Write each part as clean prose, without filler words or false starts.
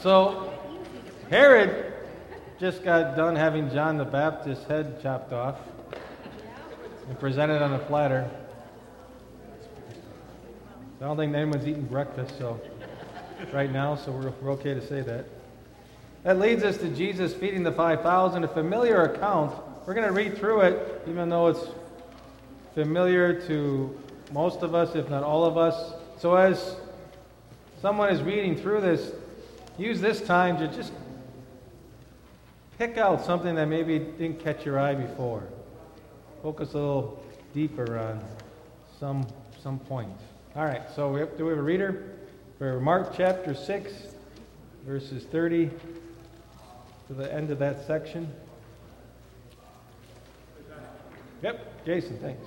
So, Herod just got done having John the Baptist's head chopped off and presented on a platter. I don't think anyone's eating breakfast right now, so we're okay to say that. That leads us to Jesus feeding the 5,000, a familiar account. We're going to read through it, even though it's familiar to most of us, if not all of us. So as someone is reading through this, use this time to just pick out something that maybe didn't catch your eye before. Focus a little deeper on some point. All right, so do we have a reader for Mark chapter 6, verses 30 to the end of that section? Yep, Jason, thanks.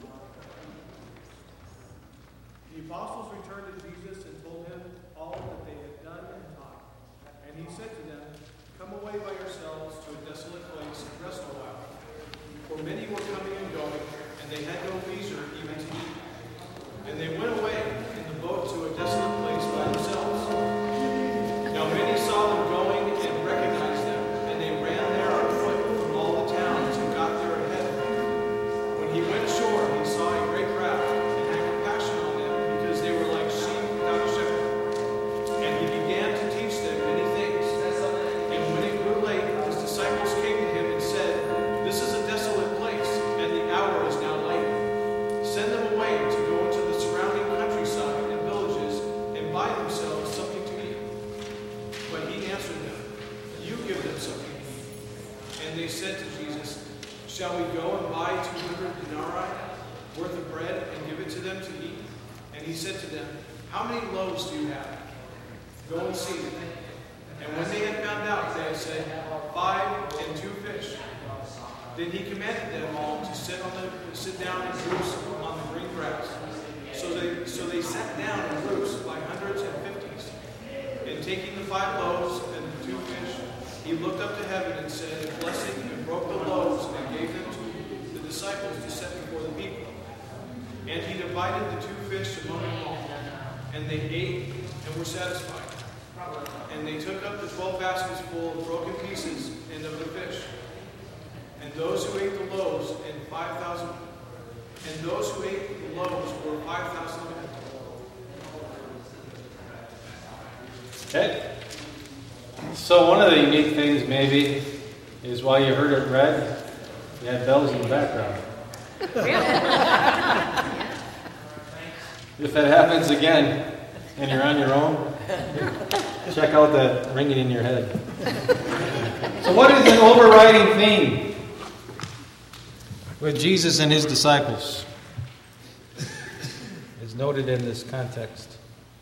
The apostles returned to Jesus and told him all that they had done and taught. And he said to them, "Come away by yourselves to a desolate place and rest a while." For many were coming and going, and they had no leisure even to eat. And they went away in the boat to a desolate place by themselves. Now many saw them going and recognized them, and they ran there on foot from all the towns and got there ahead of them. When he went ashore, he saw a great crowd and had compassion on them because they were like sheep without a shepherd. And he began to teach them many things. And when it grew late, his disciples came to him and said, "This is a desolate place, and the hour is now late. Send them away to go into the surrounding countryside and villages and buy themselves something to eat." But he answered them, "You give them something to eat." And they said to Jesus, "Shall we go and buy 200 denarii worth of bread and give it to them to eat?" And he said to them, "How many loaves do you have? Go and see." And when they had found out, they had said, 5 and 2 fish. Then he commanded them all to sit down in groups on the green grass. So they sat down in groups by hundreds and fifties. And taking the 5 loaves and the 2 fish, he looked up to heaven and said a blessing and broke the loaves and gave them to the disciples to set before the people. And he divided the 2 fish among them all. And they ate and were satisfied. And they took up the 12 baskets full of broken pieces and of the fish. And those who ate the loaves were 5,000 men. Okay. So one of the unique things maybe is while you heard it read, you had bells in the background. If that happens again and you're on your own, check out that ringing in your head. So what is an overriding theme with Jesus and his disciples, as noted in this context?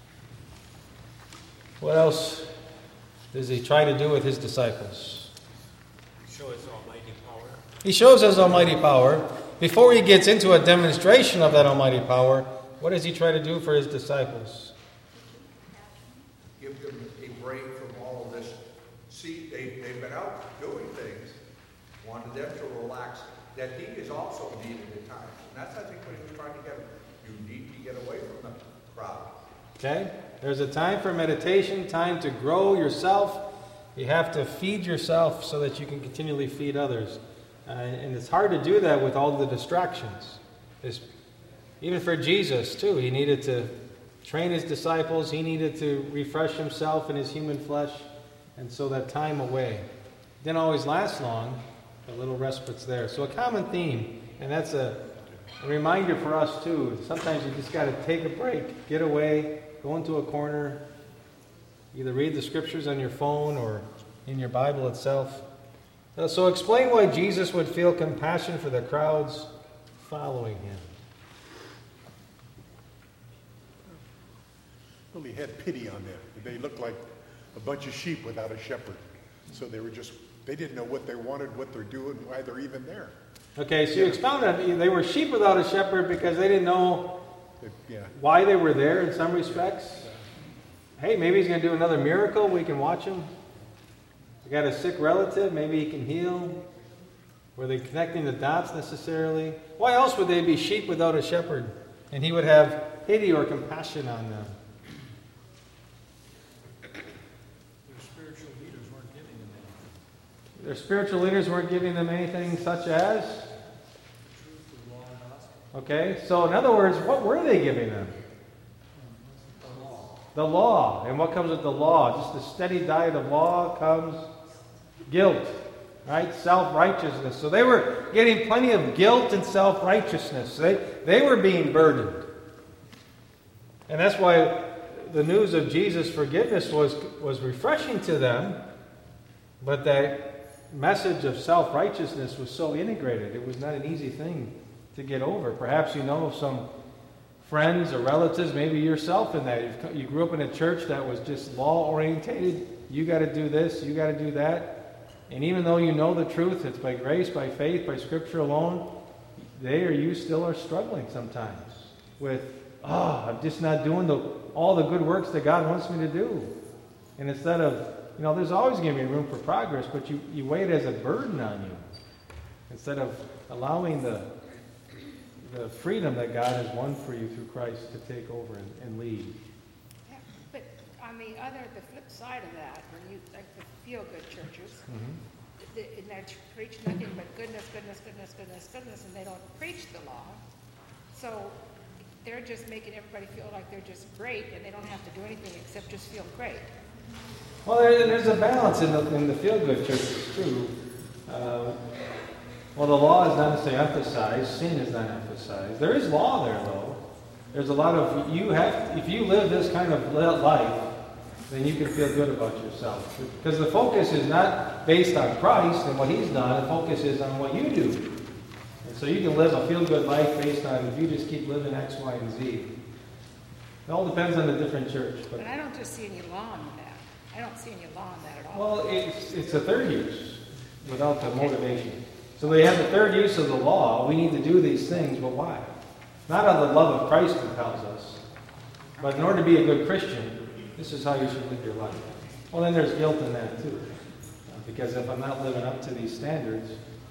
What else does he try to do with his disciples? Show his almighty power. He shows his almighty power. Before he gets into a demonstration of that almighty power, what does he try to do for his disciples? Give them a break from all of this. See, they've been out doing things, wanted them to relax, that he is also needed at times. And that's, I think, what he was trying to get them. You need to get away from the crowd. Okay? There's a time for meditation, time to grow yourself. You have to feed yourself so that you can continually feed others. And it's hard to do that with all the distractions. Even for Jesus, too, he needed to train his disciples. He needed to refresh himself in his human flesh. And so that time away didn't always last long, but little respites there. So a common theme, and that's a reminder for us, too. Sometimes you just got to take a break, get away, go into a corner, either read the scriptures on your phone or in your Bible itself. So explain why Jesus would feel compassion for the crowds following him. Well, he had pity on them. They looked like a bunch of sheep without a shepherd. So they didn't know what they wanted, what they're doing, why they're even there. Okay, so you expounded on they were sheep without a shepherd because they didn't know why they were there in some respects. Hey, maybe he's going to do another miracle. We can watch him. We got a sick relative. Maybe he can heal. Were they connecting the dots necessarily? Why else would they be sheep without a shepherd? And he would have pity or compassion on them. There's Their spiritual leaders weren't giving them anything such as? Okay, so in other words, what were they giving them? The law. And what comes with the law? Just a steady diet of law comes guilt, right? Self-righteousness. So they were getting plenty of guilt and self-righteousness. They were being burdened. And that's why the news of Jesus' forgiveness was refreshing to them, but that message of self-righteousness was so integrated. It was not an easy thing to get over. Perhaps you know of some friends or relatives, maybe yourself in that. You grew up in a church that was just law-orientated. You got to do this, you got to do that. And even though you know the truth, it's by grace, by faith, by Scripture alone, they or you still are struggling sometimes with, I'm just not doing all the good works that God wants me to do. And instead of, there's always going to be room for progress, but you weigh it as a burden on you. Instead of allowing the freedom that God has won for you through Christ to take over and lead. Yeah, but on the flip side of that, when you like the feel-good churches, and they preach nothing but goodness, and they don't preach the law. So they're just making everybody feel like they're just great, and they don't have to do anything except just feel great. Well, there's a balance in the feel-good churches too. Well, the law is not necessarily emphasized. Sin is not emphasized. There is law there, though. There's a lot of, if you live this kind of life, then you can feel good about yourself. Because the focus is not based on Christ and what He's done. The focus is on what you do. And so you can live a feel-good life based on if you just keep living X, Y, and Z. It all depends on the different church. But I don't just see any law in that. I don't see any law in that at all. Well, it's a third use without the motivation. So they have the third use of the law. We need to do these things, but why? Not out of the love of Christ compels us, but in order to be a good Christian, this is how you should live your life. Well, then there's guilt in that too. Because if I'm not living up to these standards,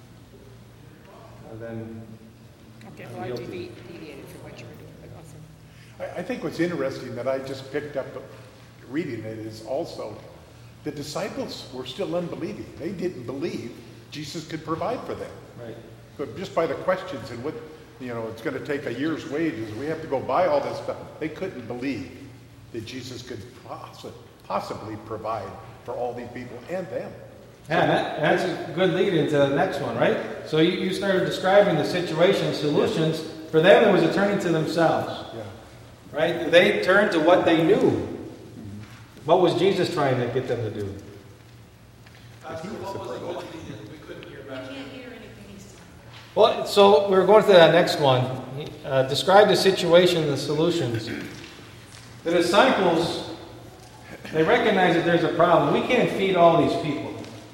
then okay, I'm well, I guilty. deviated from what you were doing, but also. I think what's interesting that I just picked up reading it is also the disciples were still unbelieving. They didn't believe Jesus could provide for them. Right. But just by the questions and what, it's going to take a year's wages, we have to go buy all this stuff. They couldn't believe that Jesus could possibly provide for all these people and them. Yeah, that's a good lead into the next one, right? So you started describing the situation, solutions. For them, it was a turning to themselves. Yeah. Right? They turned to what they knew. What was Jesus trying to get them to do? Pastor, what was the good lead? We couldn't hear back. I can't hear anything he's saying. Well, so we're going to that next one. Describe the situation and the solutions. The disciples, they recognize that there's a problem. We can't feed all these people.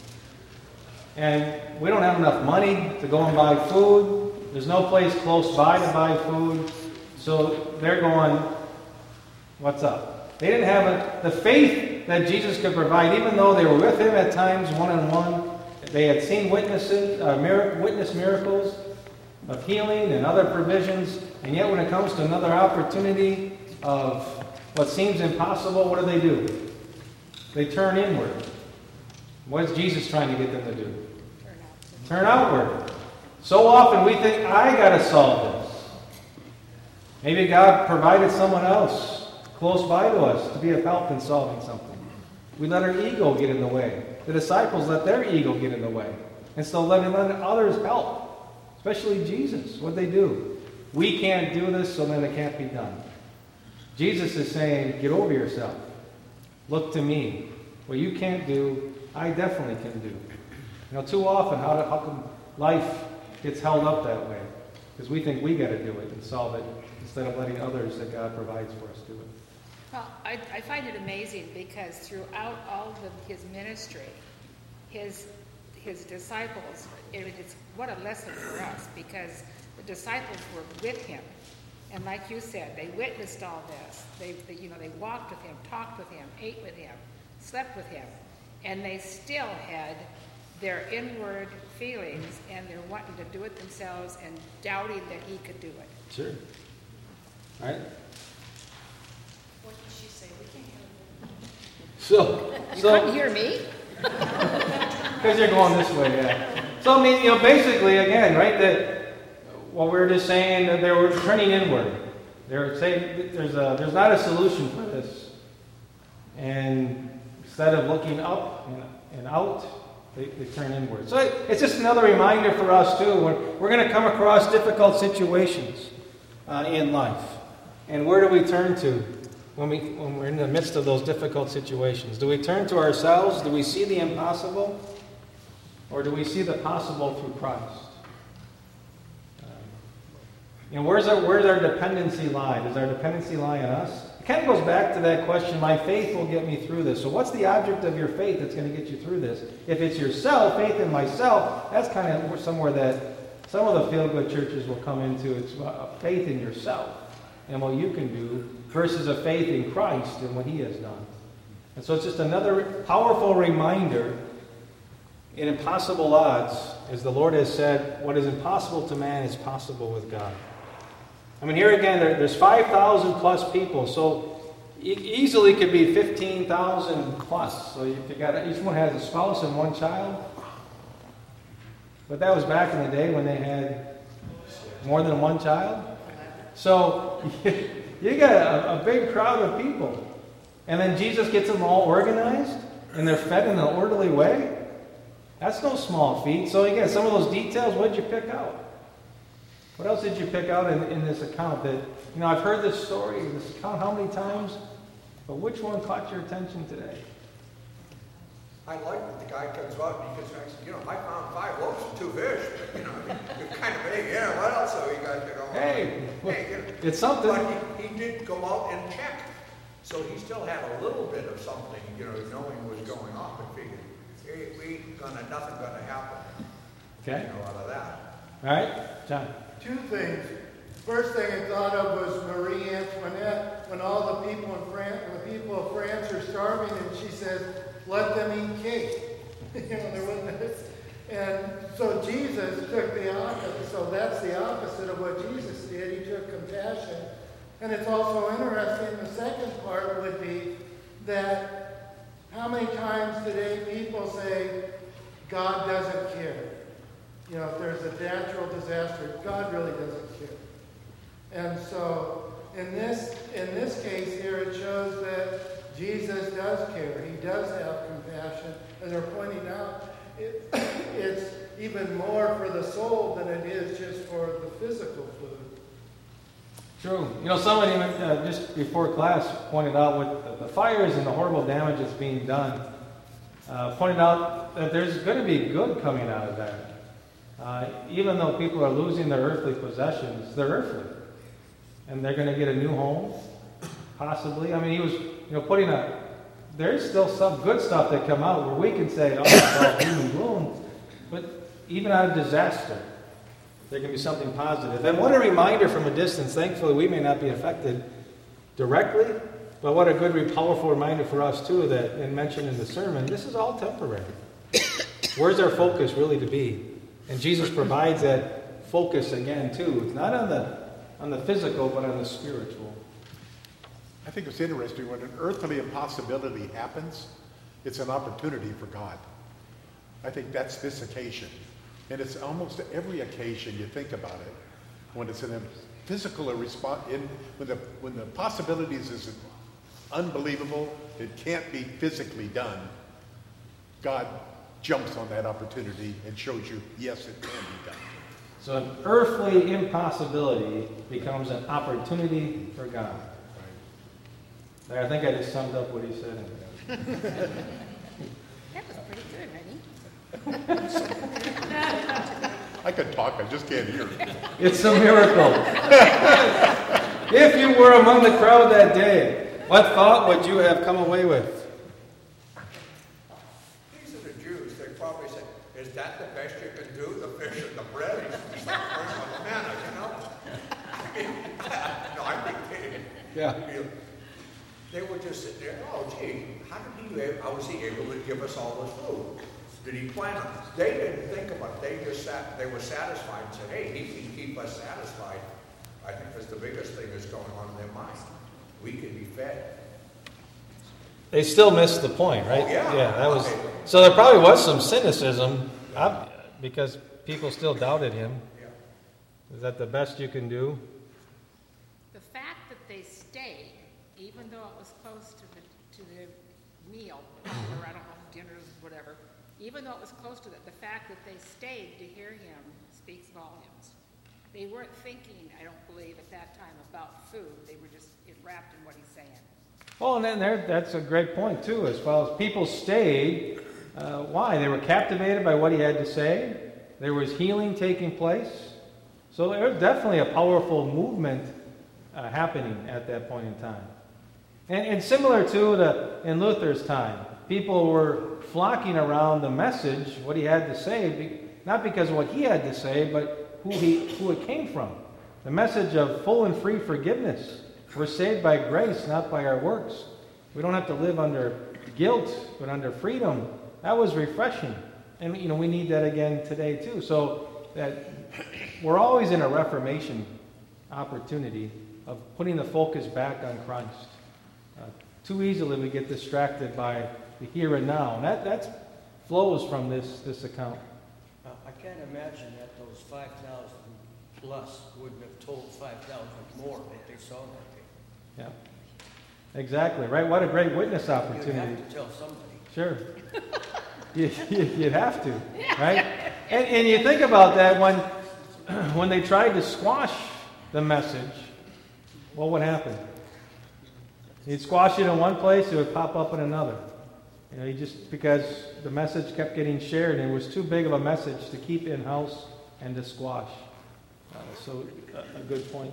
And we don't have enough money to go and buy food. There's no place close by to buy food. So they're going, what's up? They didn't have the faith that Jesus could provide, even though they were with Him at times one-on-one. They had seen witness miracles of healing and other provisions. And yet when it comes to another opportunity of what seems impossible, what do? They turn inward. What is Jesus trying to get them to do? Turn outward. So often we think, I got to solve this. Maybe God provided someone else close by to us to be of help in solving something. We let our ego get in the way. The disciples let their ego get in the way. Instead of letting others help, especially Jesus. What they do? We can't do this, so then it can't be done. Jesus is saying, get over yourself. Look to me. What you can't do, I definitely can do. Too often, how come life gets held up that way? Because we think we got to do it and solve it instead of letting others that God provides for us do it. Well, I find it amazing because throughout all of His ministry, His disciples, it's what a lesson for us because the disciples were with Him. And like you said, they witnessed all this. They walked with Him, talked with Him, ate with Him, slept with Him. And they still had their inward feelings and they're wanting to do it themselves and doubting that He could do it. Sure. Right? What did she say? We can't hear So you couldn't hear me? Because you're going this way, yeah. So, I mean, basically, again, right, that what we were just saying, that they were turning inward. They were saying there's not a solution for this. And instead of looking up and out, they turn inward. So it's just another reminder for us, too. We're going to come across difficult situations in life. And where do we turn to when we're in the midst of those difficult situations? Do we turn to ourselves? Do we see the impossible? Or do we see the possible through Christ? Where's our dependency lie? Does our dependency lie on us? It kind of goes back to that question, my faith will get me through this. So what's the object of your faith that's going to get you through this? If it's yourself, faith in myself, that's kind of somewhere that some of the feel-good churches will come into. It's a faith in yourself and what you can do versus a faith in Christ and what He has done. And so it's just another powerful reminder in impossible odds, as the Lord has said, what is impossible to man is possible with God. I mean, here again, there's 5,000 plus people, so easily could be 15,000 plus. So each one has a spouse and one child. But that was back in the day when they had more than one child. So you got a big crowd of people. And then Jesus gets them all organized, and they're fed in an orderly way. That's no small feat. So again, some of those details, what did you pick out? What else did you pick out in this account? That I've heard this story, this account how many times, but which one caught your attention today? I like that the guy comes up because I said, I found 5 loaves and 2 fish. You're kind of big. Yeah, what else are you guys going on? Hey, it's something. But he did go out and check. So he still had a little bit of something, knowing what was going on, but figured, nothing gonna happen. Okay. Out of that. All right, John. 2 things. First thing I thought of was Marie Antoinette, when all the people of France are starving, and she says, "Let them eat cake." There wasn't this. And so Jesus took the opposite. So that's the opposite of what Jesus did. He took compassion. And it's also interesting. The second part would be that how many times today people say God doesn't care. If there's a natural disaster, God really doesn't care. And so in this case here, it shows that Jesus does care. He does have compassion. And they're pointing out it's even more for the soul than it is just for the physical food. True. Somebody just before class pointed out with the fires and the horrible damage that's being done, pointed out that there's going to be good coming out of that. Even though people are losing their earthly possessions, they're earthly. And they're going to get a new home, possibly. I mean, he was, putting there's still some good stuff that come out where we can say, oh, it's all doom and gloom. But even out of disaster, there can be something positive. And what a reminder from a distance. Thankfully, we may not be affected directly, but what a good, powerful reminder for us, too, that, and mentioned in the sermon, this is all temporary. Where's our focus really to be? And Jesus provides that focus again, too. It's not on the physical, but on the spiritual. I think it's interesting when an earthly impossibility happens, it's an opportunity for God. I think that's this occasion. And it's almost every occasion you think about it. When it's in a physical response, when the possibilities is unbelievable, it can't be physically done, God jumps on that opportunity and shows you, yes, it can be done. So an earthly impossibility becomes an opportunity for God. Right. I think I just summed up what he said. That was pretty good, honey. I could talk, I just can't hear. It's a miracle. If you were among the crowd that day, what thought would you have come away with? These are the Jews. They probably said, "Is that the best you can do? The fish and the bread?" He's like, "Where's my manna?" No, I think they were just sitting there. Oh, gee, how was he able to give us all this food? Did he plan on it? They didn't think about it. They were satisfied and said, "Hey, he can keep us satisfied." I think that's the biggest thing that's going on in their mind. We can be fed. They still missed the point, right? Oh, yeah. Yeah, that was. Okay. So there probably was some cynicism because people still doubted him. Yeah. Is that the best you can do? The fact that they stayed, even though it was close to the meal, or I don't know, dinners, whatever, even though it was close to that, the fact that they stayed to hear him speaks volumes. They weren't thinking, I don't believe, at that time about food. They were just wrapped in what he's saying. Oh, and then that's a great point, too, as far as people stayed. Why? They were captivated by what he had to say. There was healing taking place. So there was definitely a powerful movement happening at that point in time. And similar to in Luther's time, people were flocking around the message, what he had to say, not because of what he had to say, but who it came from. The message of full and free forgiveness. We're saved by grace, not by our works. We don't have to live under guilt, but under freedom. That was refreshing. And, we need that again today, too. So that we're always in a Reformation opportunity of putting the focus back on Christ. Too easily we get distracted by the here and now. And that flows from this account. I can't imagine that those 5,000 plus wouldn't have told 5,000 more what they saw that day. Yeah, exactly, right? What a great witness opportunity. You'd have to tell somebody. Sure. You'd have to, right? And you think about that when they tried to squash the message, what would happen? You'd squash it in one place, it would pop up in another. Just because the message kept getting shared, and it was too big of a message to keep in-house and to squash. So a good point.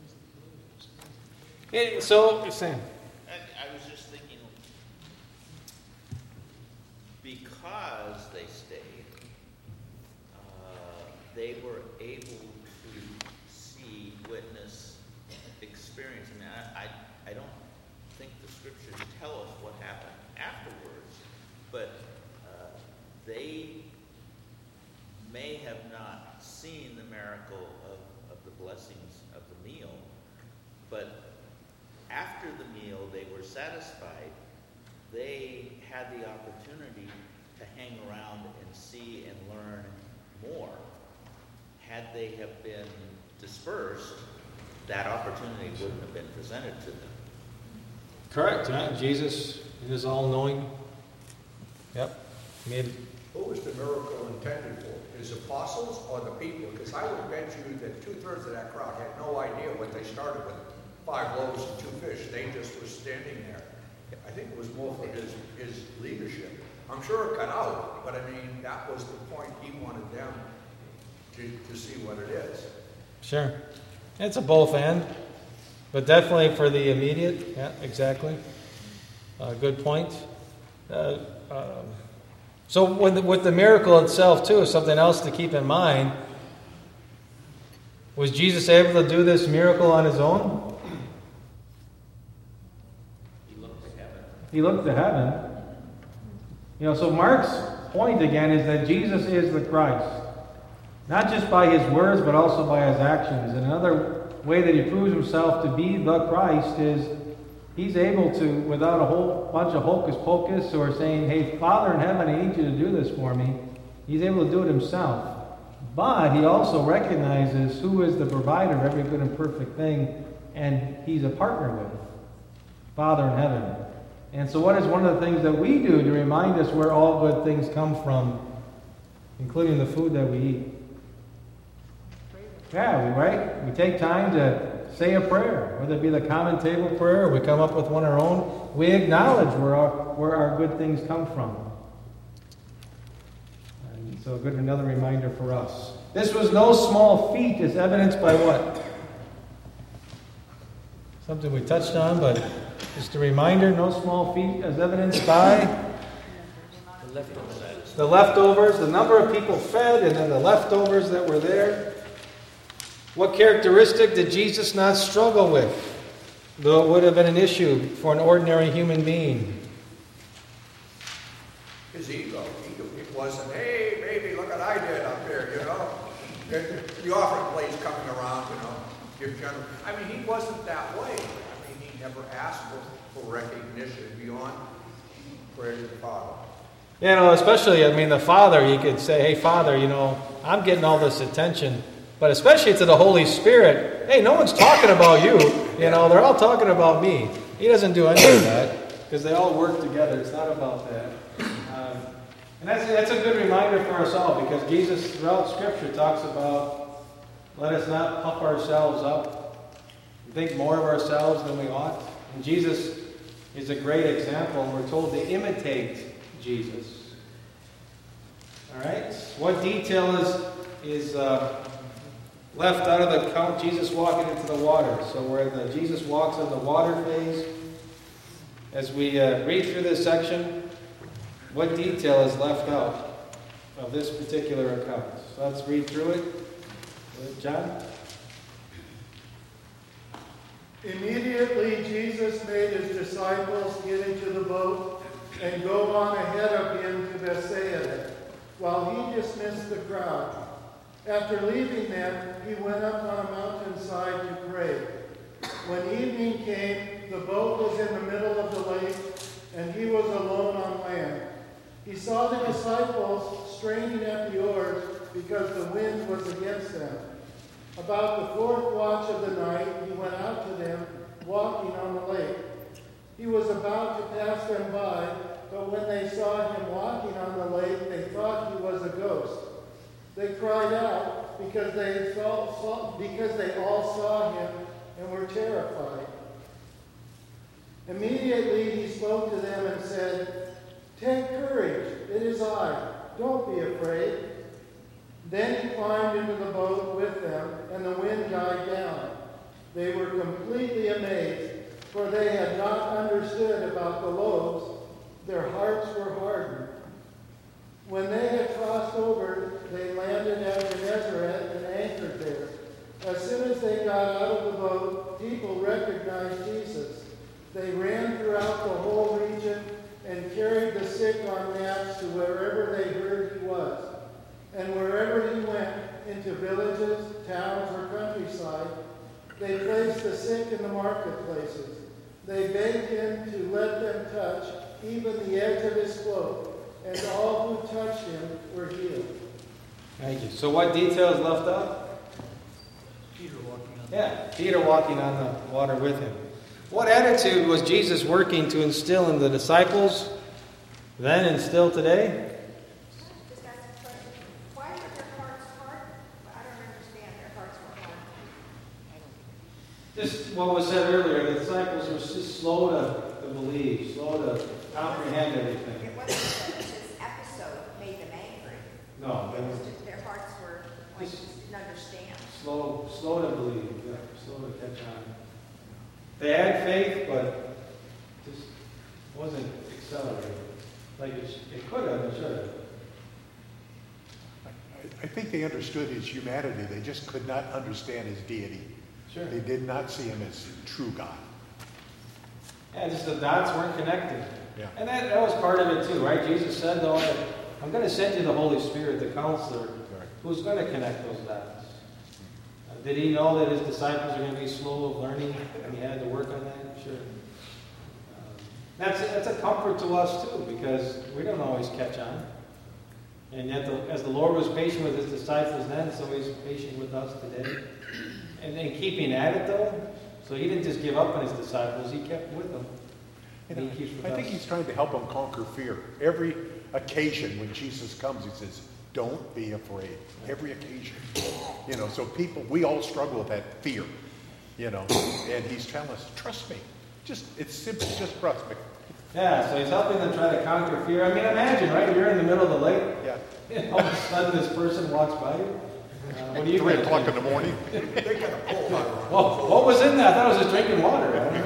So, Sam. I was just thinking, because they stayed, they were able to see, witness, experience. I don't think the scriptures tell us what happened afterwards, but they may have not seen the miracle of the blessings of the meal, but after the meal they were satisfied. They had the opportunity to hang around and see and learn more. Had they have been dispersed, that opportunity wouldn't have been presented to them. Correct. Jesus is all-knowing. Yep. Who was the miracle intended for? His apostles or the people? Because I would bet you that 2/3 of that crowd had no idea what they started with. 5 loaves and 2 fish. They just were standing there. I think it was more for his leadership. I'm sure it got out, but that was the point. He wanted them to see what it is. Sure. It's a both and, but definitely for the immediate. Yeah, exactly. Good point. So with the miracle itself, too, something else to keep in mind. Was Jesus able to do this miracle on his own? He looked to heaven. So Mark's point again is that Jesus is the Christ. Not just by his words, but also by his actions. And another way that he proves himself to be the Christ is he's able to, without a whole bunch of hocus pocus or saying, hey, Father in heaven, I need you to do this for me. He's able to do it himself. But he also recognizes who is the provider of every good and perfect thing, and he's a partner with Father in heaven. And so what is one of the things that we do to remind us where all good things come from, including the food that we eat? Yeah, we take time to say a prayer, whether it be the common table prayer, or we come up with one of our own. We acknowledge where our good things come from. And so another reminder for us. This was no small feat, as evidenced by what? Something we touched on, but just a reminder, no small feat, as evidenced by the leftovers, the number of people fed, and then the leftovers that were there. What characteristic did Jesus not struggle with, though it would have been an issue for an ordinary human being? His ego. It wasn't, hey, baby, look what I did up here, The offering plate's coming around, give general. He wasn't that way. He never asked for recognition beyond Praise the Father. Especially, the Father, you could say, hey, Father, I'm getting all this attention. But especially to the Holy Spirit, hey, no one's talking about you. They're all talking about me. He doesn't do any of that because they all work together. It's not about that. And that's a good reminder for us all because Jesus, throughout Scripture, talks about let us not puff ourselves up, think more of ourselves than we ought. And Jesus is a great example, and we're told to imitate Jesus. All right? What detail is left out of the account? Jesus walking into the water. So where Jesus walks in the water phase, as we read through this section, what detail is left out of this particular account? So let's read through it. John? Immediately Jesus made his disciples get into the boat and go on ahead of him to Bethsaida, while he dismissed the crowd. After leaving them, he went up on a mountainside to pray. When evening came, the boat was in the middle of the lake, and he was alone on land. He saw the disciples straining at the oars because the wind was against them. About the fourth watch of the night, he went out to them, walking on the lake. He was about to pass them by, but when they saw him walking on the lake, they thought he was a ghost. They cried out because they all saw him and were terrified. Immediately he spoke to them and said, "Take courage, it is I. Don't be afraid." Then he climbed into the boat with them, and the wind died down. They were completely amazed, for they had not understood about the loaves. Their hearts were hardened. When they had crossed over, they landed at Gennesaret and anchored there. As soon as they got out of the boat, people recognized Jesus. They ran throughout the whole region and carried the sick on mats to wherever they heard he was. And wherever he went, into villages, towns, or countryside, they placed the sick in the marketplaces. They begged him to let them touch even the edge of his cloak, and all who touched him were healed. Thank you. So what detail is left out? Peter walking on the water with him. What attitude was Jesus working to instill in the disciples then and still today? Just ask a question. Why were their hearts hard? I don't understand. Their hearts were hard. Just what was said earlier, the disciples were just slow to believe, slow to comprehend everything. It wasn't that this episode made them angry. No, It was just their hearts were like didn't understand. slow to believe, slow to catch on. They had faith, but just wasn't accelerated like it could have and should have. I think they understood his humanity. They just could not understand his deity. Sure. They did not see him as true God. Yeah, just the dots weren't connected. Yeah. And that was part of it too, right? Jesus said, though, I'm going to send you the Holy Spirit, the counselor, who's going to connect those dots. Did he know that his disciples are going to be slow of learning and he had to work on that? Sure. That's a comfort to us too, because we don't always catch on. And yet, as the Lord was patient with his disciples then, so he's patient with us today. And then keeping at it though, so he didn't just give up on his disciples, he kept with them. And he keeps with us. I think he's trying to help them conquer fear. Every occasion when Jesus comes, he says, "Don't be afraid." Every occasion. So we all struggle with that fear, and he's telling us, trust me. It's simple, just trust me. Yeah, so he's helping them try to conquer fear. Imagine, right? You're in the middle of the lake. Yeah. And all of a sudden this person walks by you. What do you 3 think? o'clock in the morning. They got a pole out. Well, what was in that? I thought it was just drinking water. I don't know.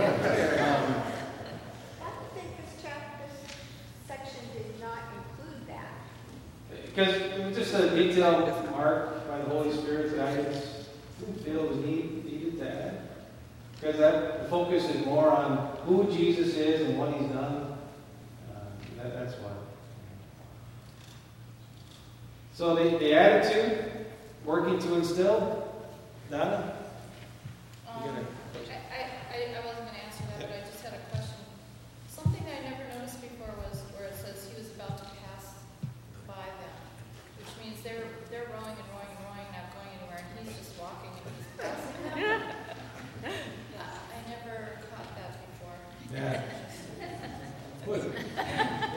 I don't think this section did not include that. Because it was just a detailed mark by the Holy Spirit's guidance. Didn't feel it was needed to add. Because the focus is more on who Jesus is and what he's done. That's why. So the attitude, working to instill. Donna? You got a question? I wasn't going to answer that, but I just had a question. Something that I never noticed before was where it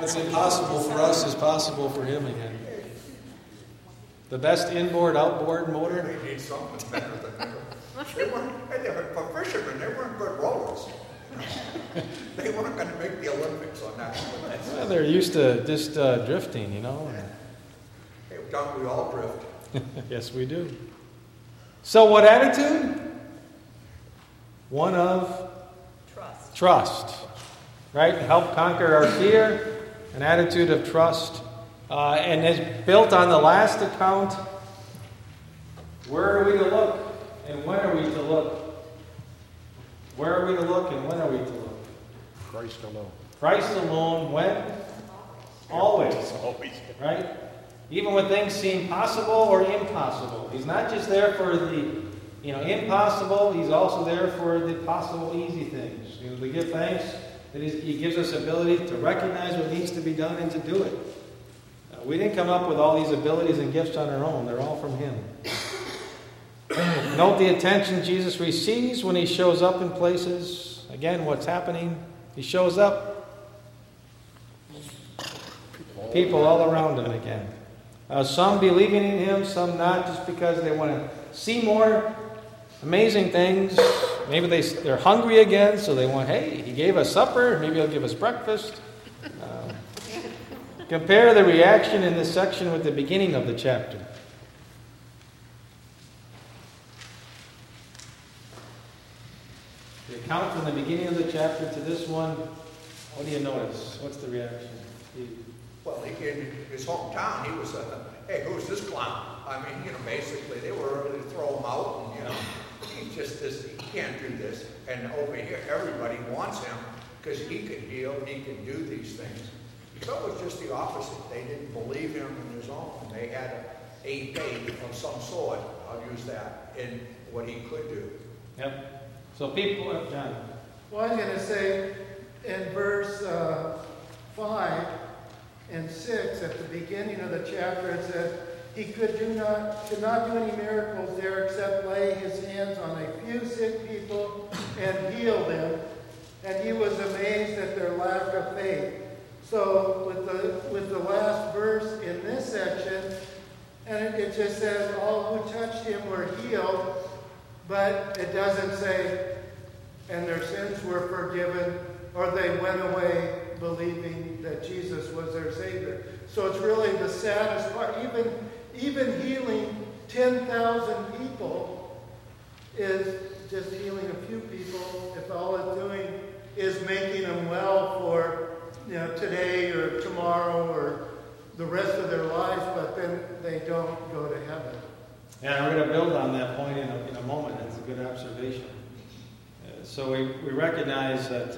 What's impossible for us is possible for him again. The best inboard, outboard motor. They need something better than that. For fishermen, they weren't good rowers. They weren't going to make the Olympics on that. Well, they're used to just drifting, you know. Hey, don't we all drift? Yes, we do. So what attitude? One of trust. Right? Help conquer our fear. An attitude of trust. And it's built on the last account. Where are we to look? And when are we to look? Where are we to look and when are we to look? Christ alone. Christ alone, when? Always. Always. Right? Even when things seem possible or impossible. He's not just there for the impossible, he's also there for the possible easy things. We give thanks that he gives us ability to recognize what needs to be done and to do it. We didn't come up with all these abilities and gifts on our own. They're all from him. Note the attention Jesus receives when he shows up in places. Again, what's happening? He shows up. People all around him again. Some believing in him, some not, just because they want to see more amazing things. Maybe they're hungry again, so they want, hey, he gave us supper, maybe he'll give us breakfast. Compare the reaction in this section with the beginning of the chapter. The account from the beginning of the chapter to this one, what do you notice? What's the reaction? Well, in his hometown, he was, hey, who's this clown? I mean, basically, they were ready to throw him out, and, he can't do this. And over here, everybody wants him because he can heal, he can do these things. So it was just the opposite. They didn't believe him in his own. They had a faith of some sort, I'll use that, in what he could do. Yep. So people, John. Well, I'm going to say in verse 5 and 6, at the beginning of the chapter, it says, he could not do any miracles there except lay his hands on a few sick people and heal them. And he was amazed at their lack of faith. So with the last verse in this section, and it just says all who touched him were healed, but it doesn't say, and their sins were forgiven, or they went away believing that Jesus was their Savior. So it's really the saddest part. Even healing 10,000 people is just healing a few people if all it's doing is making them well for today or tomorrow or the rest of their lives, but then they don't go to heaven. Yeah, we're going to build on that point in a moment. That's a good observation. So we recognize that...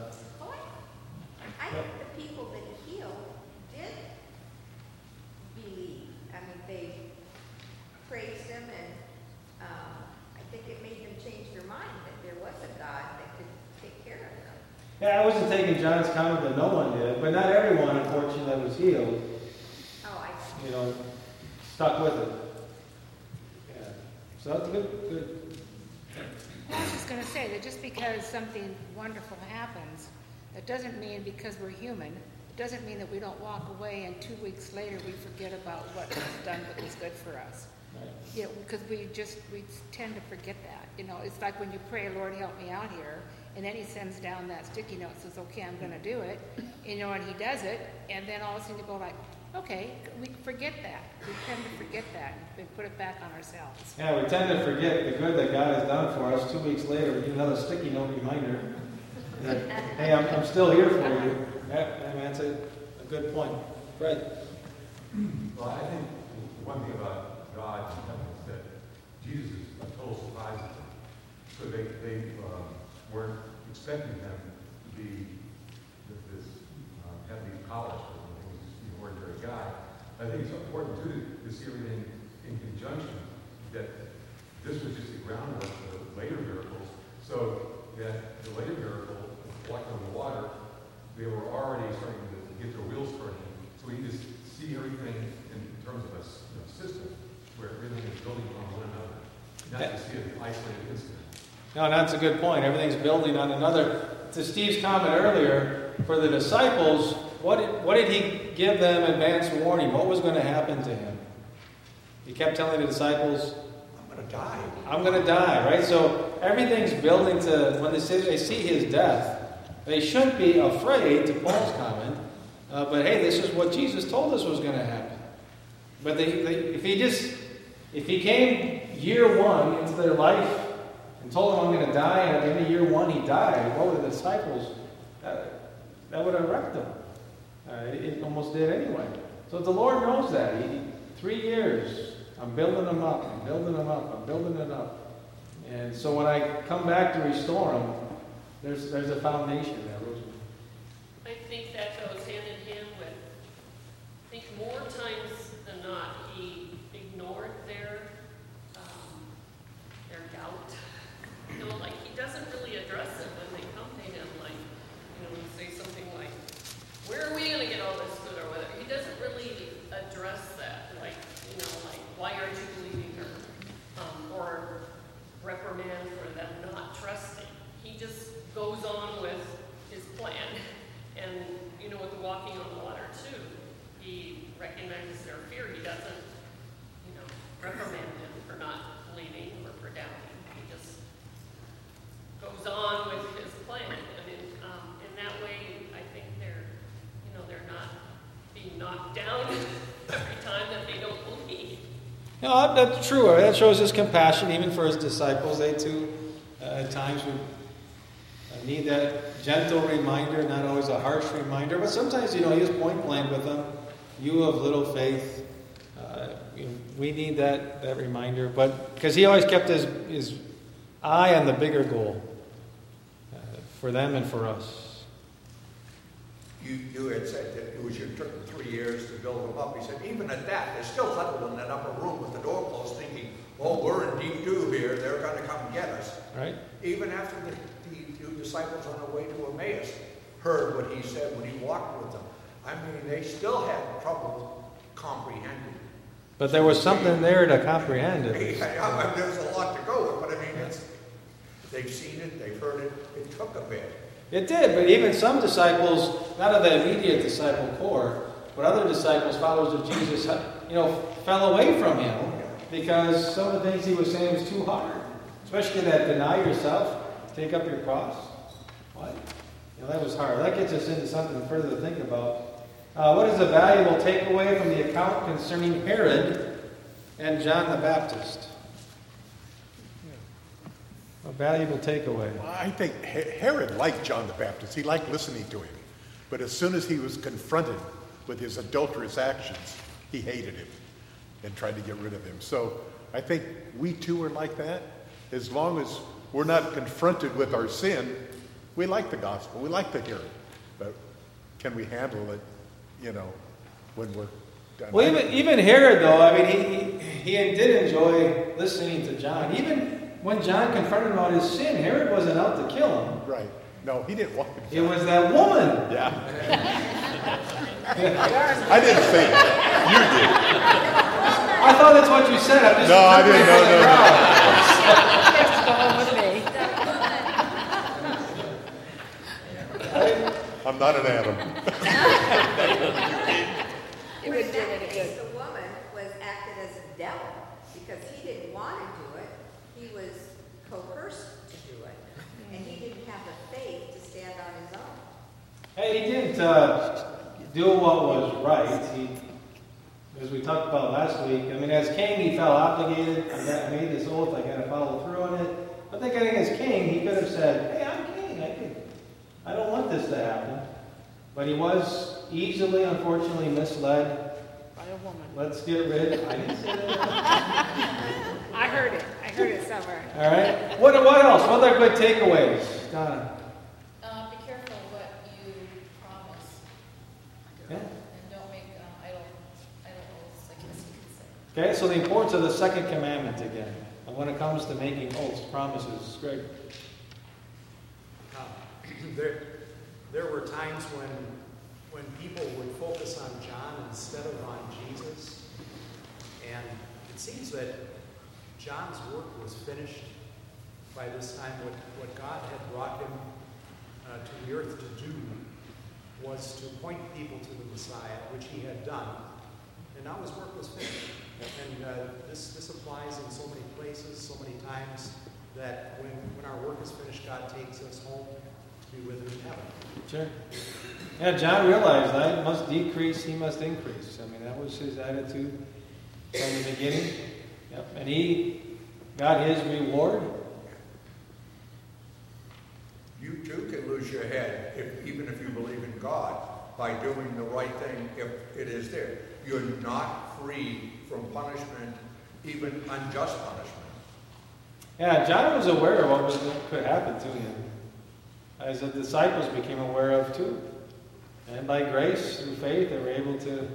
I think the people that he healed did believe. I mean, they praised him, and I think it made them change their mind that there was a God that could take care of them. Yeah, I wasn't taking John's comment that no one did, but not everyone, unfortunately, that was healed. Oh, I see. Stuck with it. Yeah. So that's good. I was just going to say that just because something wonderful happens, that doesn't mean because we're human, it doesn't mean that we don't walk away and 2 weeks later we forget about what was done that was good for us. Right. Because we tend to forget that. It's like when you pray, Lord, help me out here, and then he sends down that sticky note and says, okay, I'm going to do it. And he does it, and then all of a sudden you go like, okay, we forget that. We tend to forget that and put it back on ourselves. Yeah, we tend to forget the good that God has done for us. 2 weeks later, we get another sticky note reminder that, hey, I'm still here for you. That's a good point. Right. Well, I think one thing about God is that Jesus is a total surprise to them. So they weren't expecting him to be this heavily polished, he's an ordinary guy. I think it's important too to see everything in conjunction, that this was just the groundwork for the later miracles, so that the later miracle, walking on the water, they were already starting to get their wheels turning. So we just see everything in terms of a system where everything is building on one another, not to see an isolated incident. No, that's a good point. Everything's building on another. To Steve's comment earlier, for the disciples, what did he give them advance warning? What was going to happen to him? He kept telling the disciples, I'm going to die. I'm going to die, right? So everything's building to, when they see his death, they shouldn't be afraid, to Paul's comment, but hey, this is what Jesus told us was going to happen. But if he came year one into their life and told them I'm going to die, and at the end of year one he died, what were the disciples? That would have wrecked them. It almost did anyway. So the Lord knows that. 3 years, I'm building them up, I'm building them up, I'm building it up. And so when I come back to restore them, there's a foundation there, Rosemary. I think that goes hand in hand with, I think more times than not, he ignored their doubt. Like he doesn't really address it when they come to him, like, say something like, where are we going to get all this food or whatever. He doesn't really address that, like, why aren't you believing her? Or reprimand for them not trusting. He just goes on with his plan. And, with the walking on water, too, he recognizes their fear. He doesn't, reprimand them for not believing or for doubting. He just goes on with his plan. And in that way, I think they're not being knocked down every time that they don't believe. No, that's true. That shows his compassion even for his disciples. They too, at times, would need that gentle reminder, not always a harsh reminder. But sometimes, he was point blank with them. You of little faith. We need that reminder. But because he always kept his eye on the bigger goal for them and for us. You had said that it took 3 years to build them up. He said, even at that, they're still huddled in that upper room with the door closed, thinking, we're in deep doo here. They're going to come and get us. Right. Even after the disciples on the way to Emmaus heard what he said when he walked with them. I mean, they still had trouble comprehending. But there was something there to comprehend it. There's a lot to go with, but they've seen it, they've heard it. It took a bit. It did, but even some disciples, not of the immediate disciple core, but other disciples, followers of Jesus, fell away from him because some of the things he was saying was too hard. Especially that deny yourself, take up your cross. What? That was hard. That gets us into something further to think about. What is a valuable takeaway from the account concerning Herod and John the Baptist? A valuable takeaway. I think Herod liked John the Baptist. He liked listening to him. But as soon as he was confronted with his adulterous actions, he hated him and tried to get rid of him. So I think we too are like that. As long as we're not confronted with our sin, we like the gospel. We like to hear it. But can we handle it, when we're done? Well, even Herod, though, he did enjoy listening to John. Even when John confronted him about his sin, Herod wasn't out to kill him. Right. No, he didn't want to. It was that woman. Yeah. I didn't say that. You did. I thought that's what you said. No, I didn't. No. I'm not an Adam. It was the woman was acted as a devil because he didn't want to do it. He was coerced to do it. And he didn't have the faith to stand on his own. Hey, he didn't do what was right. As we talked about last week, as king, he felt obligated. I made this oath, I got to follow through on it. But thinking as king, he could have said, hey, I'm king. I don't want this to happen. But he was easily, unfortunately, misled. By a woman. Let's get rid. I didn't say that. I heard it somewhere. All right. What else? What are good takeaways? Donna. Be careful what you promise. Yeah. And don't make idle oaths, I guess you could say. Okay, so the importance of the second commandment again. And when it comes to making oaths, promises, Greg. There were times when people would focus on John instead of on Jesus. And it seems that John's work was finished by this time. What God had brought him to the earth to do was to point people to the Messiah, which he had done, and now his work was finished. And this applies in so many places, so many times, that when our work is finished, God takes us home to be with him in heaven. Sure. Yeah, John realized I must decrease, he must increase. I mean, that was his attitude from the beginning. Yep. And he got his reward. You too can lose your head, even if you believe in God, by doing the right thing if it is there. You're not free from punishment, even unjust punishment. Yeah, John was aware of what could happen to him, as the disciples became aware of too. And by grace, through faith, they were able to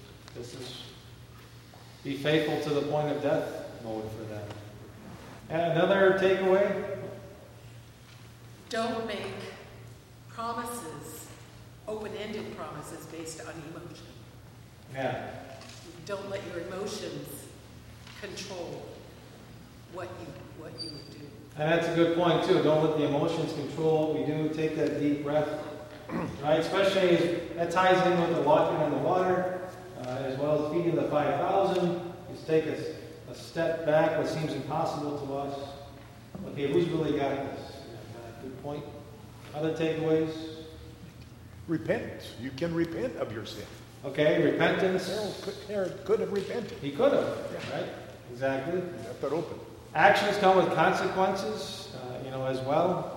be faithful to the point of death mode for them. And another takeaway? Don't make promises, open-ended promises based on emotion. Yeah. Don't let your emotions control what you would do. And that's a good point too. Don't let the emotions control what we do. Take that deep breath. Right? Especially as that ties in with the walking on the water, as well as feeding the 5,000. Just take a step back, what seems impossible to us. Okay, who's really got this? Good point. Other takeaways? Repent. You can repent of your sin. Okay, repentance. Harold could have repented. He could have, right? Exactly. You left it open. Actions come with consequences, as well.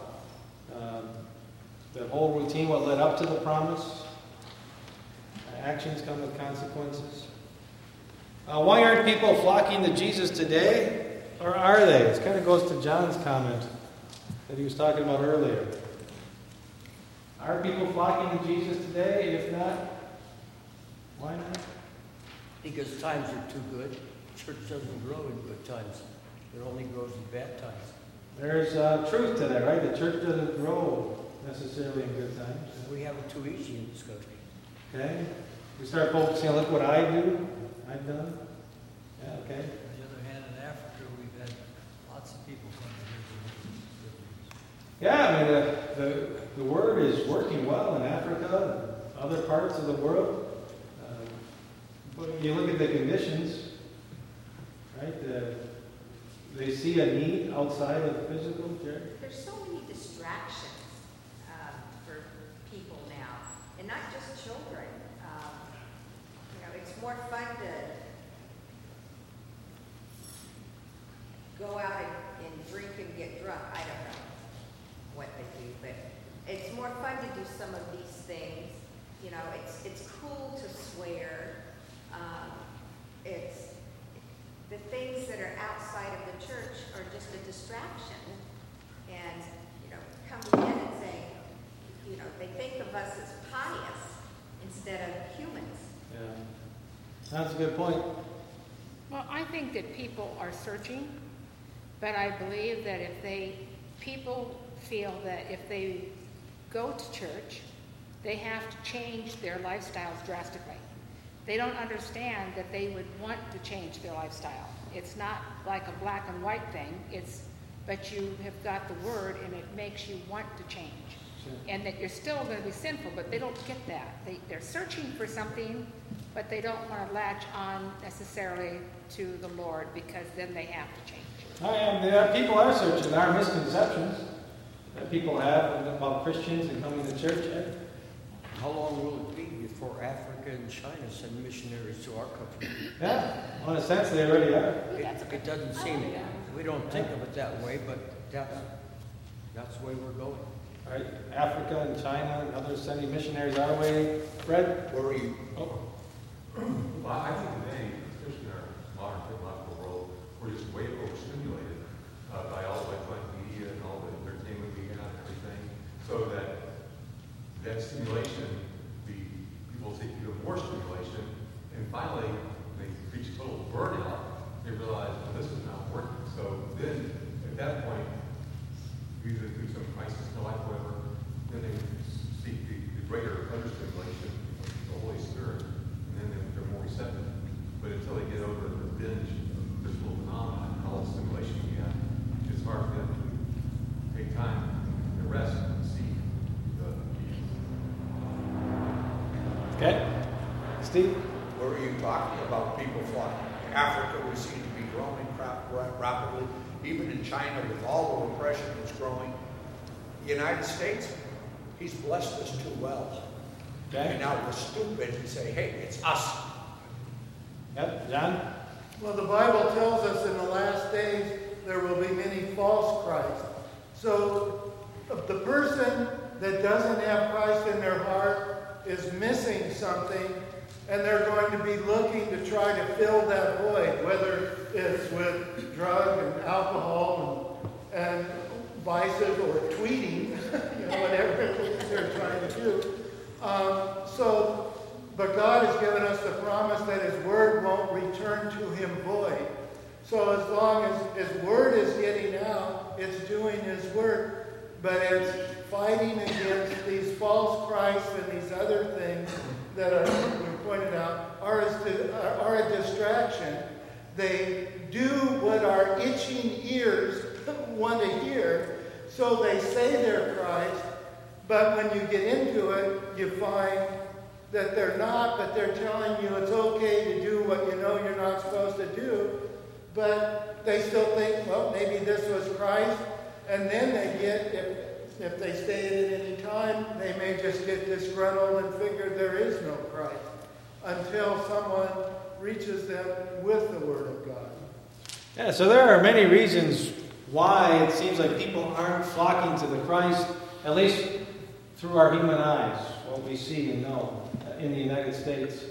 The whole routine, what led up to the promise. Actions come with consequences. Why aren't people flocking to Jesus today? Or are they? It kind of goes to John's comment that he was talking about earlier. Are people flocking to Jesus today? If not, why not? Because times are too good. Church doesn't grow in good times. It only grows in bad times. There's truth to that, right? The church doesn't grow necessarily in good times. We have it too easy in this country. Okay? We start focusing on, look what I do, I've done. Yeah, okay. On the other hand, in Africa, we've had lots of people come here. Yeah, I mean, the word is working well in Africa and other parts of the world. But when you look at the conditions, right, they see a need outside of the physical. Jerry? There's so many distractions for people now, and not just children. It's more fun to go out and drink and get drunk. I don't know what they do, but it's more fun to do some of these things. It's cool to swear. It's the things that are outside of the church are just a distraction. And, come to them and say, they think of us as pious instead of humans. Yeah. That's a good point. Well, I think that people are searching, but I believe that people feel that if they go to church, they have to change their lifestyles drastically. They don't understand that they would want to change their lifestyle. It's not like a black and white thing. But you have got the word, and it makes you want to change. Sure. And that you're still going to be sinful, but they don't get that. They're searching for something, but they don't want to latch on necessarily to the Lord, because then they have to change. People are searching. There are misconceptions that people have about Christians and coming to church. How long will it be before Africa and China send missionaries to our country? Yeah, well, in a sense, they already are. It doesn't seem, we don't think of it that way, but that's the way we're going. All right, Africa and China and others sending missionaries our way. Fred? Where are you? Well, I think today, especially in our modern technological world, we're just way overstimulated by all the electronic media and all the entertainment we have and everything, so that stimulation, people take even more stimulation, and finally, they reach total burnout. They realize, well, this is not working. So then, at that point, either through some crisis in life, or whatever, then they seek the greater understimulation of the Holy Spirit, and then they're more receptive. But until they get over the binge of this little phenomenon and all the stimulation we have, it's hard for them to take time to rest and seek the Steve? Where are you talking about people flocking? Africa, we seem to be growing rapidly. Even in China, with all the repression that's growing. The United States, he's blessed us too well. Okay. And now we're stupid and say, hey, it's us. Yep, John? Well, the Bible tells us in the last days there will be many false Christs. So the person that doesn't have Christ in their heart is missing something, and they're going to be looking to try to fill that void, whether it's with drug and alcohol and vices or tweeting, whatever they're trying to do. But God has given us the promise that His Word won't return to Him void. So as long as His Word is getting out, it's doing His work, but it's fighting against these false Christs and these other things that we pointed out are a distraction. They do what our itching ears want to hear, so they say they're Christ, but when you get into it, you find that they're not, but they're telling you it's okay to do what you know you're not supposed to do, but they still think, well, maybe this was Christ, and then they get, if they stay in it any time, they may just get disgruntled and figure there is no Christ until someone reaches them with the Word of God. Yeah, so there are many reasons why it seems like people aren't flocking to the Christ, at least through our human eyes, what we see and know in the United States.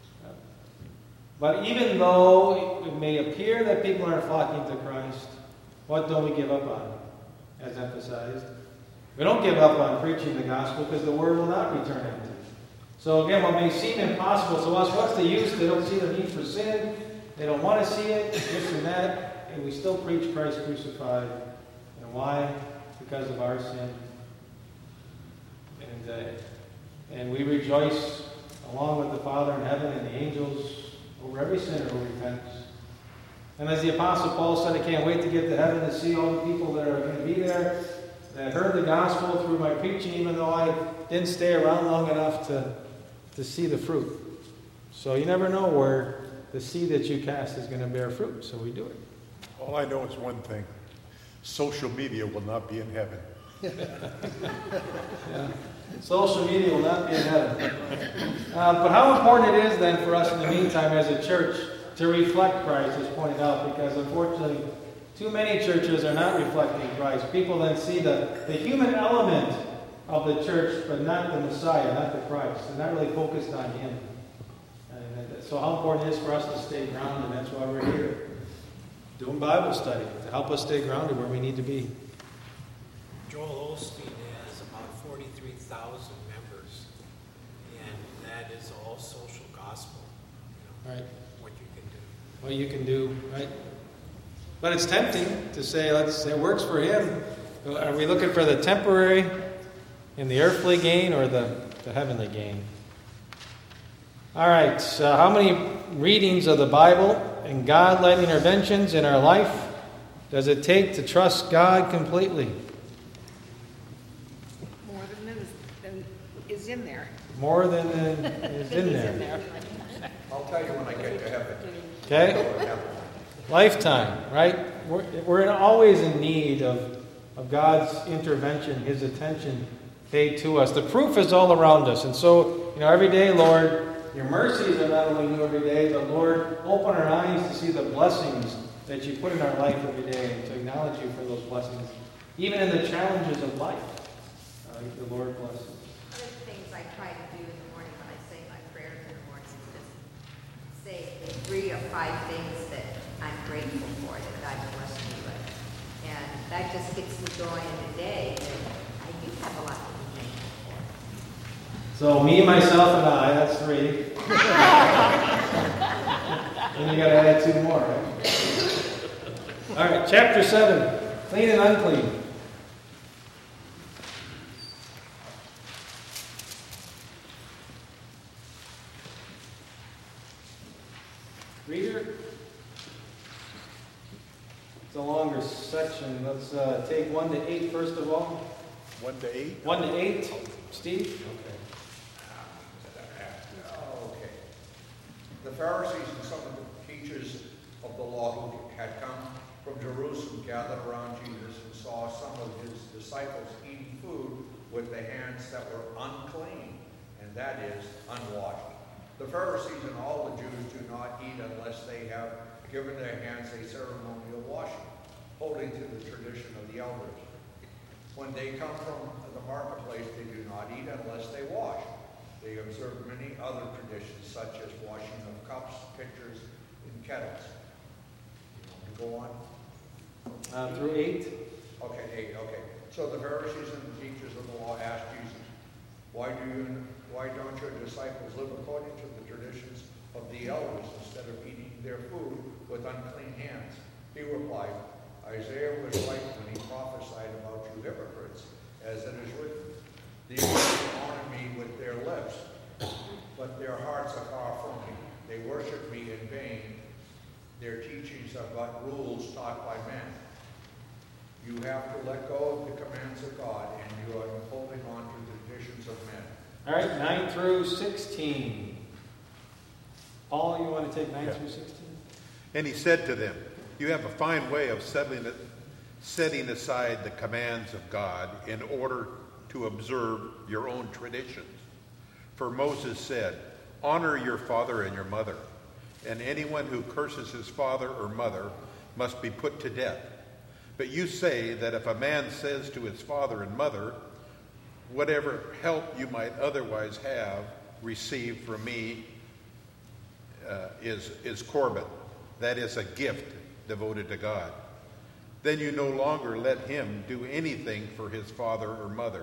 But even though it may appear that people aren't flocking to Christ, what don't we give up on, as emphasized? We don't give up on preaching the gospel because the word will not return empty. So again, what may seem impossible to us, what's the use? They don't see the need for sin. They don't want to see it, this and that. And we still preach Christ crucified. And why? Because of our sin. And we rejoice along with the Father in heaven and the angels over every sinner who repents. And as the Apostle Paul said, I can't wait to get to heaven to see all the people that are going to be there, that heard the gospel through my preaching, even though I didn't stay around long enough to see the fruit. So you never know where the seed that you cast is going to bear fruit, so we do it. All I know is one thing. Social media will not be in heaven. Yeah. Social media will not be in heaven. But how important it is then for us in the meantime as a church to reflect Christ, as pointed out, because unfortunately too many churches are not reflecting Christ. People then see the human element of the church, but not the Messiah, not the Christ. They're not really focused on Him. And so how important it is for us to stay grounded, and that's why we're here, doing Bible study, to help us stay grounded where we need to be. Joel Osteen has about 43,000 members, and that is all social gospel. Right. What you can do. What you can do, right? But it's tempting to say, it works for him. Are we looking for the temporary in the earthly gain or the heavenly gain? All right, so how many readings of the Bible and God-led interventions in our life does it take to trust God completely? More than is in there. More than is in there. I'll tell you when I get to heaven. Okay? Lifetime, right? We're always in need of God's intervention, His attention paid to us. The proof is all around us. And so, every day, Lord, your mercies are not only new every day, but Lord, open our eyes to see the blessings that you put in our life every day and to acknowledge you for those blessings. Even in the challenges of life, the Lord blesses. One of the things I try to do in the morning when I say my prayers in the morning is just say 3 or 5 things that I'm grateful for, that God blessed me with. And that just gets me going in the day. And I do have a lot to be thankful for. So me, myself, and I, that's 3. And you got to add 2 more, right? All right, chapter 7, clean and unclean. Reader? It's a longer section. Let's take 1 to 8 first of all. 1 to 8? 1 to 8. Steve? Okay. The Pharisees and some of the teachers of the law who had come from Jerusalem gathered around Jesus and saw some of his disciples eating food with the hands that were unclean, and that is, unwashed. The Pharisees and all the Jews do not eat unless they have given their hands a ceremonial washing, holding to the tradition of the elders. When they come from the marketplace, they do not eat unless they wash. They observe many other traditions, such as washing of cups, pitchers, and kettles. You want me to go on? Through 8. Okay, 8, okay. So the Pharisees and the teachers of the law asked Jesus, why don't your disciples live according to the traditions of the elders instead of eating their food with unclean hands? He replied, Isaiah was right when he prophesied about you hypocrites, as it is written, these people honor me with their lips, but their hearts are far from me. They worship me in vain. Their teachings are but rules taught by men. You have to let go of the commands of God, and you are holding on to the traditions of men. All right, 9 through 16. Paul, you want to take 9 through 16? And he said to them, you have a fine way of setting aside the commands of God in order to observe your own traditions. For Moses said, honor your father and your mother, and anyone who curses his father or mother must be put to death. But you say that if a man says to his father and mother, whatever help you might otherwise have received from me is Corban, that is a gift devoted to God. Then you no longer let him do anything for his father or mother.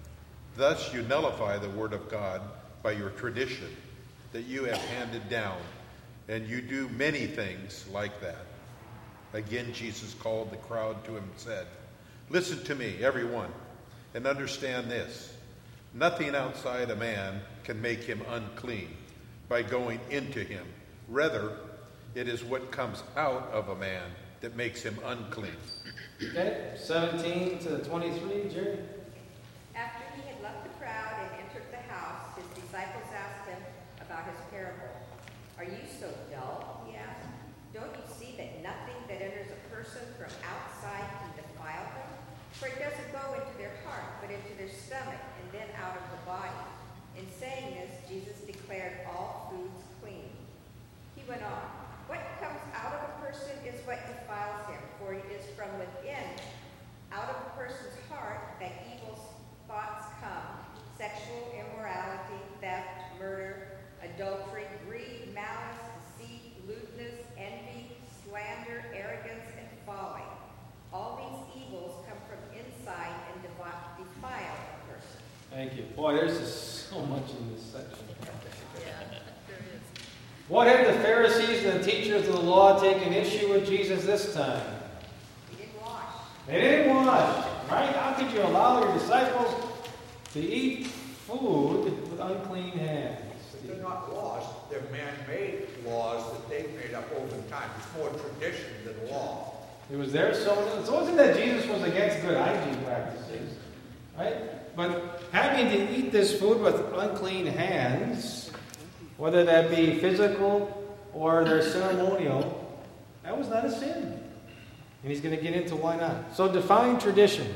Thus you nullify the word of God by your tradition that you have handed down, and you do many things like that. Again, Jesus called the crowd to him and said, listen to me, everyone, and understand this. Nothing outside a man can make him unclean by going into him. Rather, it is what comes out of a man that makes him unclean. Okay, 17 to 23, Jerry. After he had left the crowd and entered the house, his disciples asked him about his parable. Are you so dull? He asked. Don't you see that nothing that enters a person from outside can defile them? For it doesn't go into their heart, but into their stomach, and then out of the body. In saying this, Jesus declared all foods clean. He went on, what comes out of a person is what defiles him, for it is from within, out of a person's heart, that evil thoughts come, sexual immorality, theft, murder, adultery, greed, malice, deceit, lewdness, envy, slander, arrogance, and folly. All these evils come from inside and defile a person. Thank you. Boy, there's just so much in this section. Yeah, there is. What had the Pharisees and the teachers of the law taken issue with Jesus this time? He didn't wash. They didn't wash, right? How could you allow your disciples to eat food with unclean hands? They're not laws, they're man-made laws that they've made up over time. It's more tradition than law. It was there, so it wasn't that Jesus was against good hygiene practices, right? But having to eat this food with unclean hands, whether that be physical or their ceremonial, that was not a sin. And he's going to get into why not. So define tradition.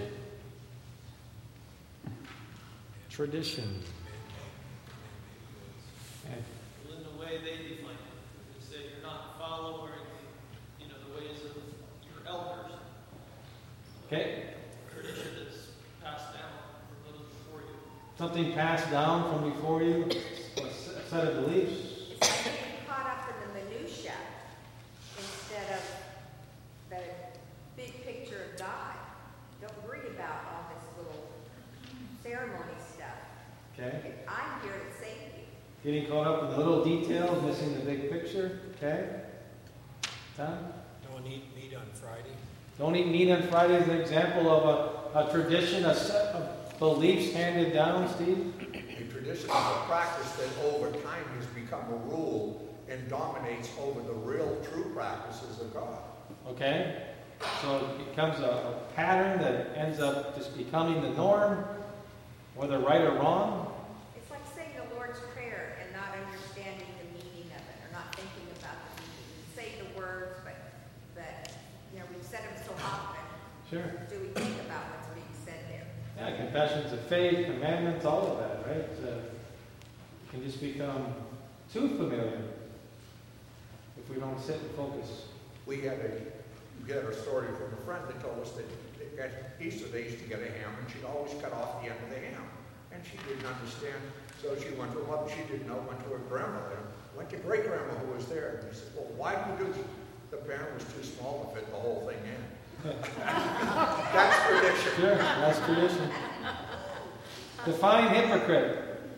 Tradition. Okay. Well, in the way they define it, they say you're not following, the ways of your elders. Okay. Tradition is passed down from those before you. Something passed down from before you, a set of beliefs. It's like getting caught up in the minutia instead of the big picture of God. Don't worry about all this little ceremony stuff. Okay. I'm here to save you. Getting caught up in the little details, missing the big picture. Okay. Tom? Don't eat meat on Friday. Don't eat meat on Friday is an example of a tradition, a set of beliefs handed down, Steve. A tradition is a practice that over time has become a rule and dominates over the real, true practices of God. Okay? So it becomes a pattern that ends up just becoming the norm, whether right or wrong. It's like saying the Lord's Prayer and not understanding the meaning of it, or not Sure. Do we think about what's being said there? Yeah, confessions of faith, commandments, all of that, right? It can just become too familiar if we don't sit and focus. We had a story from a friend that told us that at Easter they used to get a ham, and she'd always cut off the end of the ham. And she didn't understand, so she went to her mother. She didn't know, went to her grandmother, went to great-grandma who was there. And he said, well, why did you do this? The pan was too small to fit the whole thing in. That's tradition. Sure, that's tradition. Define hypocrite.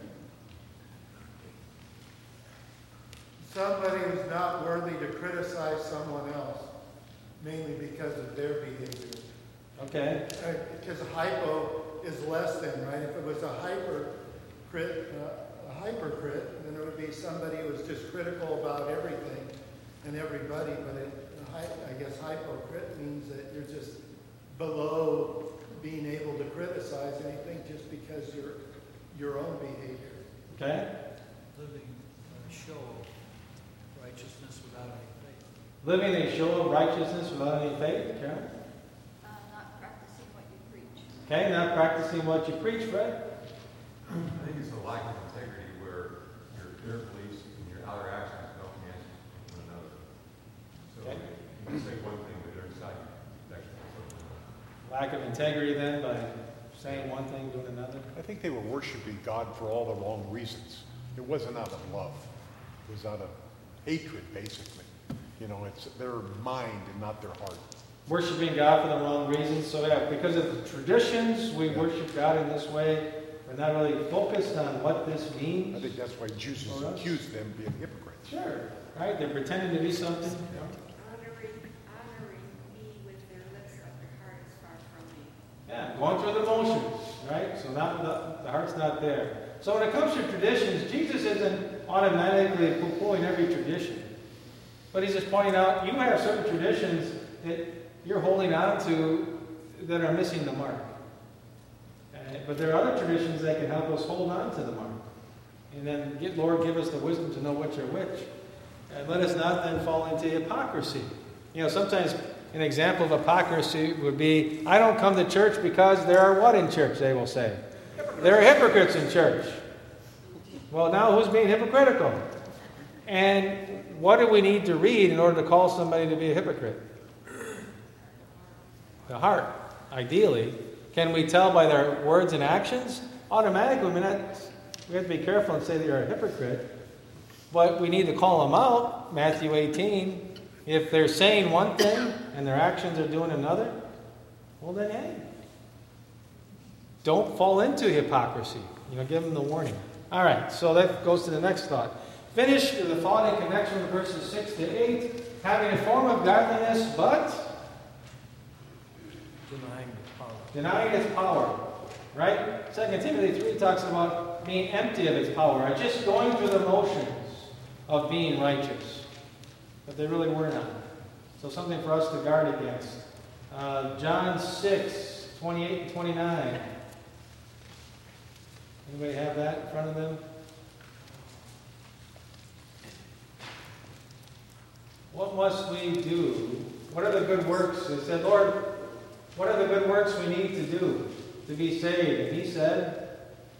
Somebody who's not worthy to criticize someone else, mainly because of their behavior. Okay. Because hypo is less than, right? If it was a hypercrit, then it would be somebody who was just critical about everything and everybody. But I guess hypocrite means that you're just below being able to criticize anything just because your own behavior. Okay. Living a show of righteousness without any faith. Living a show of righteousness without any faith. Karen? Not practicing what you preach. Okay, not practicing what you preach, Fred. I think it's a lack of integrity where your inner beliefs and your outer actions don't match one another. So Okay. you say one thing, but inside you actually say something else. Lack of integrity then by saying one thing, doing another. I think they were worshiping God for all the wrong reasons. It wasn't out of love. It was out of hatred, basically. You know, it's their mind and not their heart. Worshiping God for the wrong reasons. So yeah, because of the traditions, we worship God in this way. We're not really focused on what this means. I think that's why Jesus accused them of being hypocrites. Sure. Right? They're pretending to be something. Honoring me with their lips, but their heart is far from me. Yeah, going through the motions, right? So not the heart's not there. So when it comes to traditions, Jesus isn't automatically poo-pooing every tradition. But he's just pointing out, you have certain traditions that you're holding on to that are missing the mark. But there are other traditions that can help us hold on to the mark. And then, Lord, give us the wisdom to know which are which. And let us not then fall into hypocrisy. You know, sometimes an example of hypocrisy would be, I don't come to church because there are what in church, they will say? There are hypocrites in church. Well, now who's being hypocritical? And what do we need to read in order to call somebody to be a hypocrite? The heart, ideally. Can we tell by their words and actions? Automatically, we have to be careful and say they're a hypocrite. But we need to call them out, Matthew 18. If they're saying one thing and their actions are doing another, well then, hey, don't fall into hypocrisy. You know, give them the warning. All right, so that goes to the next thought. Finish the thought in connection with verses 6 to 8. Having a form of godliness, but denying its power. Right? 2 Timothy 3 talks about being empty of its power. Right? Just going through the motions of being righteous. But they really were not. So something for us to guard against. John 6, 28 and 29. Anybody have that in front of them? What must we do? What are the good works? They said, Lord, what are the good works we need to do to be saved? And he said,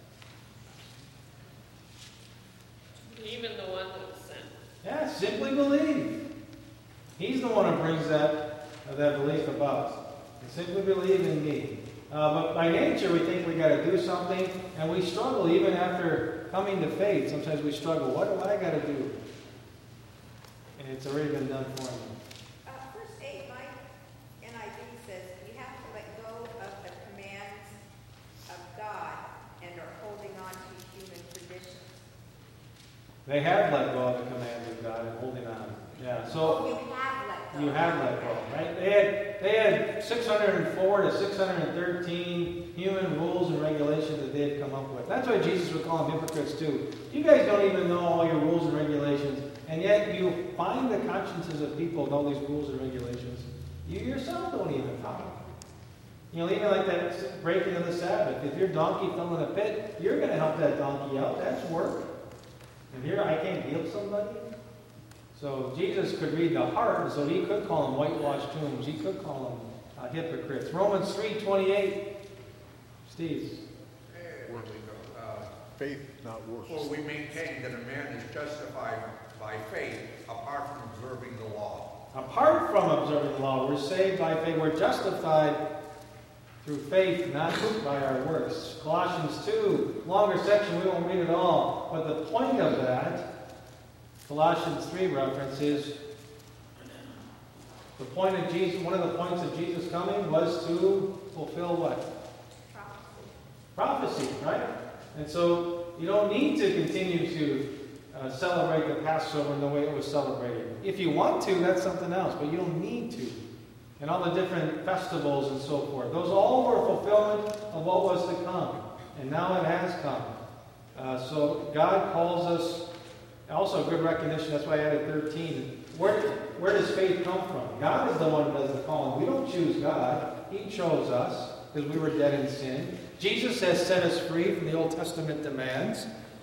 believe in the one that was sent. yeah, simply believe. He's the one who brings that belief about. Simply believe in me. But by nature, we think we got to do something, and we struggle even after coming to faith. Sometimes we struggle. What do I got to do? And it's already been done for me. Verse 8, my NIV says, we have to let go of the commands of God and are holding on to human traditions. They have let go of the commands of God and holding on. Yeah. So you have let go. You have let go, right? They had 604 to 613 human rules and regulations that they had come up with. That's why Jesus would call them hypocrites too. You guys don't even know all your rules and regulations, and yet you find the consciences of people with all these rules and regulations. You yourself don't even follow. You know, even like that breaking of the Sabbath. If your donkey fell in a pit, you're going to help that donkey out. That's work. And here I can't heal somebody. So Jesus could read the heart, and so he could call them whitewashed tombs. He could call them hypocrites. Romans 3:28. Steve. Where we go? Faith, not works. For we maintain that a man is justified by faith apart from observing the law. Apart from observing the law, we're saved by faith. We're justified through faith, not by our works. Colossians 2, longer section, we won't read it all. But the point of that, Colossians 3 reference is the point of Jesus, one of the points of Jesus coming was to fulfill what? Prophecy, right? And so you don't need to continue to celebrate the Passover in the way it was celebrated. If you want to, that's something else, but you don't need to. And all the different festivals and so forth. Those all were fulfillment of what was to come. And now it has come. So God calls us, also a good recognition, that's why I added 13. Where does faith come from? God is the one who does the calling. We don't choose God. He chose us because we were dead in sin. Jesus has set us free from the Old Testament demands.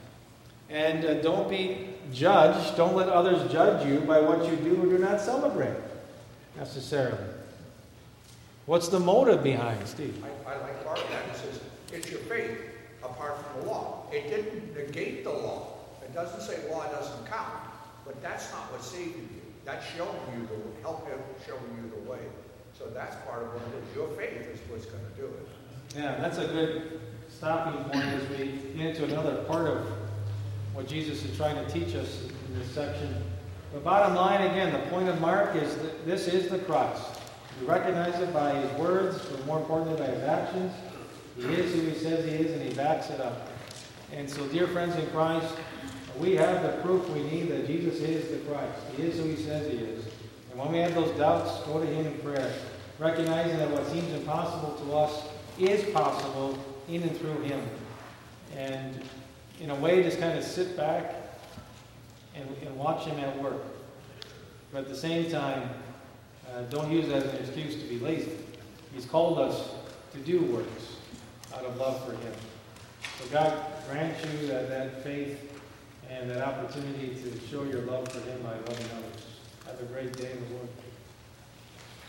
And don't be judged. Don't let others judge you by what you do or do not celebrate necessarily. What's the motive behind, Steve? I like part of that. It says, it's your faith apart from the law. It didn't negate the law. It doesn't say law doesn't count. But that's not what saved you. That's showing you showing you the way. So that's part of what it is. Your faith is what's going to do it. Yeah, that's a good stopping point as we get into another part of what Jesus is trying to teach us in this section. The bottom line, again, the point of Mark is that this is the Christ. We recognize it by his words, but more importantly by his actions. He is who he says he is, and he backs it up. And so, dear friends in Christ, we have the proof we need that Jesus is the Christ. He is who he says he is. And when we have those doubts, go to him in prayer, recognizing that what seems impossible to us is possible in and through him. And in a way, just kind of sit back and watch him at work. But at the same time, don't use it as an excuse to be lazy. He's called us to do works out of love for him. So God grant you that faith and that opportunity to show your love for him by loving others. Have a great day in the Lord.